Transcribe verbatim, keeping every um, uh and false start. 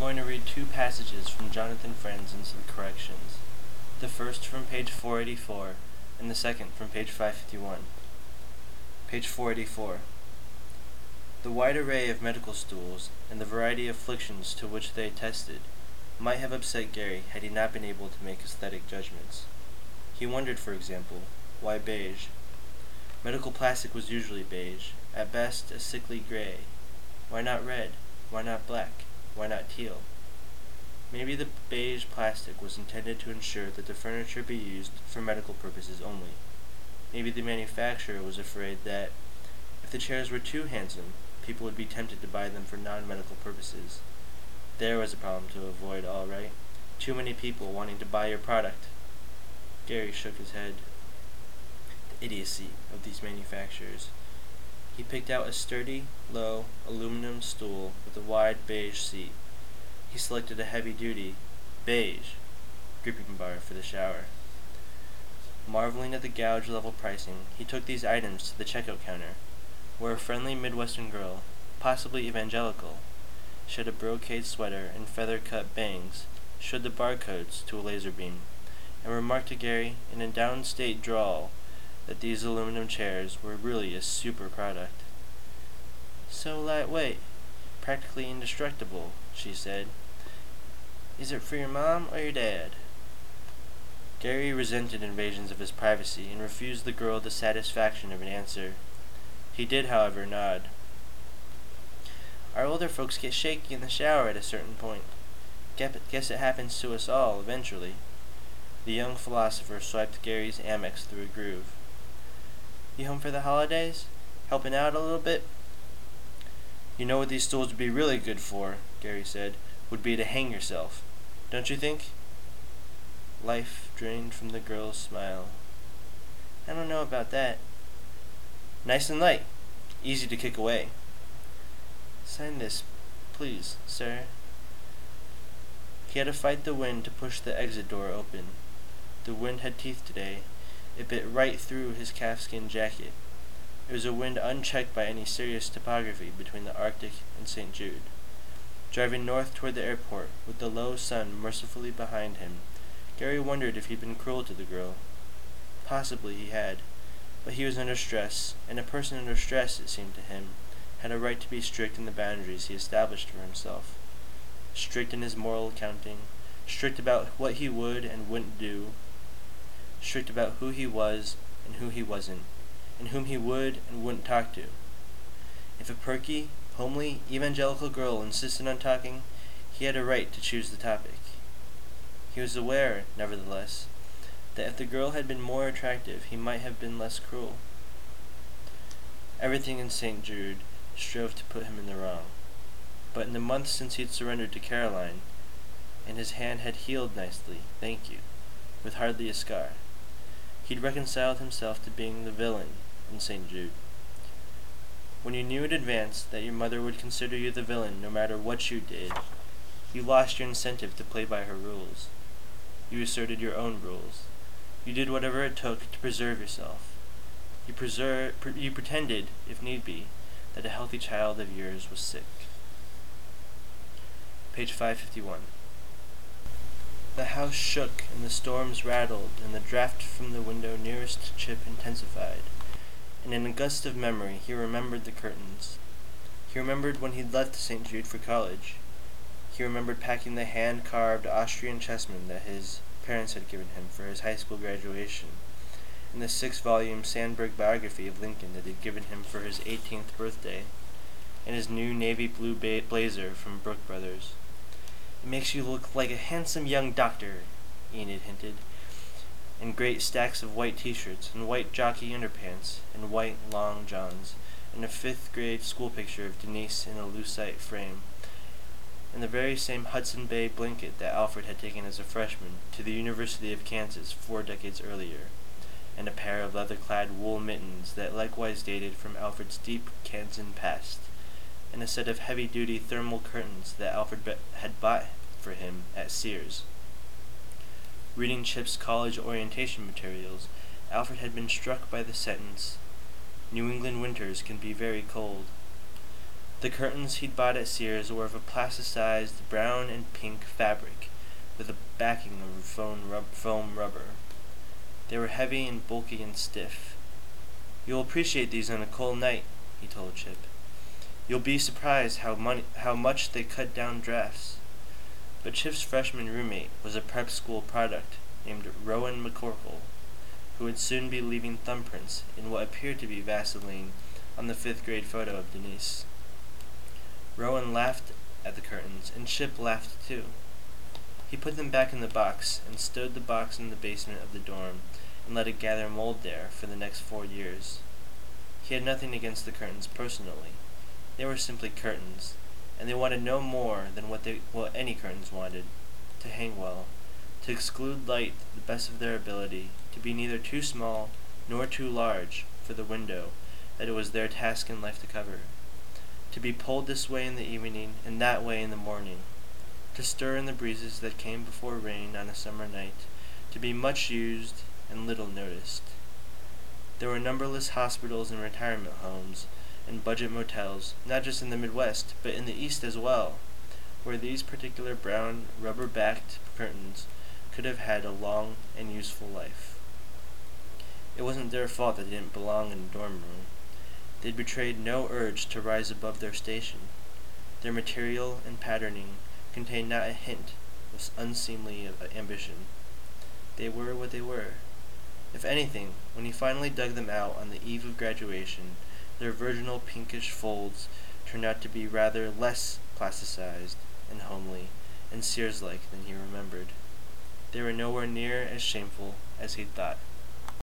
going to read two passages from Jonathan Friends and some corrections. The first from page four eighty-four, and the second from page five fifty-one. Page four eighty-four. The wide array of medical stools, and the variety of afflictions to which they attested, might have upset Gary had he not been able to make aesthetic judgments. He wondered, for example, why beige? Medical plastic was usually beige, at best a sickly gray. Why not red? Why not black? Why not teal? Maybe the beige plastic was intended to ensure that the furniture be used for medical purposes only. Maybe the manufacturer was afraid that, if the chairs were too handsome, people would be tempted to buy them for non-medical purposes. There was a problem to avoid, all right. Too many people wanting to buy your product. Gary shook his head. The idiocy of these manufacturers. He picked out a sturdy, low, aluminum stool with a wide beige seat. He selected a heavy-duty, beige, gripping bar for the shower. Marveling at the gouge-level pricing, he took these items to the checkout counter, where a friendly Midwestern girl, possibly evangelical, showed a brocade sweater and feather-cut bangs, showed the barcodes to a laser beam, and remarked to Gary in a downstate drawl that these aluminum chairs were really a super product. So lightweight, practically indestructible, she said. Is it for your mom or your dad? Gary resented invasions of his privacy and refused the girl the satisfaction of an answer. He did, however, nod. Our older folks get shaky in the shower at a certain point. Guess it happens to us all, eventually. The young philosopher swiped Gary's Amex through a groove. You home for the holidays? Helping out a little bit? You know what these stools would be really good for, Gary said, would be to hang yourself. Don't you think? Life drained from the girl's smile. I don't know about that. Nice and light. Easy to kick away. Sign this, please, sir. He had to fight the wind to push the exit door open. The wind had teeth today. It bit right through his calfskin jacket. It was a wind unchecked by any serious topography between the Arctic and Saint Jude. Driving north toward the airport, with the low sun mercifully behind him, Gary wondered if he'd been cruel to the girl. Possibly he had, but he was under stress, and a person under stress, it seemed to him, had a right to be strict in the boundaries he established for himself. Strict in his moral accounting, strict about what he would and wouldn't do, strict about who he was and who he wasn't, and whom he would and wouldn't talk to. If a perky, homely, evangelical girl insisted on talking, he had a right to choose the topic. He was aware, nevertheless, that if the girl had been more attractive, he might have been less cruel. Everything in Saint Jude strove to put him in the wrong. But in the months since he had surrendered to Caroline, and his hand had healed nicely, thank you, with hardly a scar, he'd reconciled himself to being the villain in Saint Jude. When you knew in advance that your mother would consider you the villain no matter what you did, you lost your incentive to play by her rules. You asserted your own rules. You did whatever it took to preserve yourself. You, preser- pre- you pretended, if need be, that a healthy child of yours was sick. Page five fifty-one. The house shook, and the storms rattled, and the draft from the window nearest to Chip intensified. And in a gust of memory, he remembered the curtains. He remembered when he'd left Saint Jude for college. He remembered packing the hand-carved Austrian chessmen that his parents had given him for his high school graduation, and the six-volume Sandberg biography of Lincoln that they'd given him for his eighteenth birthday, and his new navy blue ba- blazer from Brooke Brothers. It makes you look like a handsome young doctor, Enid hinted, and great stacks of white t-shirts, and white jockey underpants, and white long johns, and a fifth-grade school picture of Denise in a lucite frame, and the very same Hudson Bay blanket that Alfred had taken as a freshman to the University of Kansas four decades earlier, and a pair of leather-clad wool mittens that likewise dated from Alfred's deep Kansan past, and a set of heavy-duty thermal curtains that Alfred be- had bought for him at Sears. Reading Chip's college orientation materials, Alfred had been struck by the sentence, "New England winters can be very cold." The curtains he'd bought at Sears were of a plasticized brown and pink fabric, with a backing of foam, rub- foam rubber. They were heavy and bulky and stiff. "You'll appreciate these on a cold night," he told Chip. "You'll be surprised how, mon- how much they cut down drafts." But Chip's freshman roommate was a prep school product named Rowan McCorkle, who would soon be leaving thumbprints in what appeared to be Vaseline on the fifth grade photo of Denise. Rowan laughed at the curtains, and Chip laughed too. He put them back in the box and stowed the box in the basement of the dorm and let it gather mold there for the next four years. He had nothing against the curtains personally. They were simply curtains, and they wanted no more than what they what any curtains wanted: to hang well, to exclude light to the best of their ability, to be neither too small nor too large for the window that it was their task in life to cover, to be pulled this way in the evening and that way in the morning, to stir in the breezes that came before rain on a summer night, to be much used and little noticed. There were numberless hospitals and retirement homes and budget motels, not just in the Midwest, but in the East as well, where these particular brown, rubber-backed curtains could have had a long and useful life. It wasn't their fault that they didn't belong in a dorm room. They'd betrayed no urge to rise above their station. Their material and patterning contained not a hint of unseemly ambition. They were what they were. If anything, when he finally dug them out on the eve of graduation, their virginal pinkish folds turned out to be rather less plasticized and homely and Sears-like than he remembered. They were nowhere near as shameful as he'd thought.